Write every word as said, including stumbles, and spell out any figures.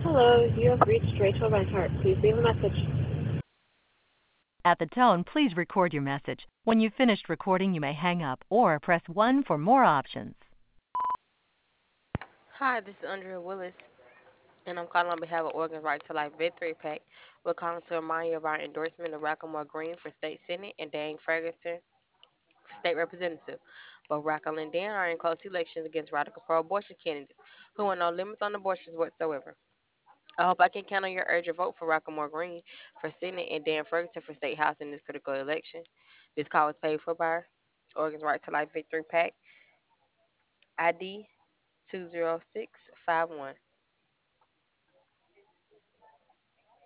Hello, you have reached Rachel Reinhardt. Please leave a message. At the tone, please record your message. When you've finished recording, you may hang up or press one for more options. Hi, this is Andrea Willis, and I'm calling on behalf of Organs Right to Life Victory PAC. We're calling to remind you of our endorsement of Racklemore Green for State Senate and Dan Ferguson for State Representative. Both Rackle and Dan are in close elections against radical pro-abortion candidates who want no limits on abortions whatsoever. I hope I can count on your urgent vote for Racklemore Green for Senate and Dan Ferguson for State House in this critical election. This call was paid for by Organs Right to Life Victory PAC, I D two zero six five one.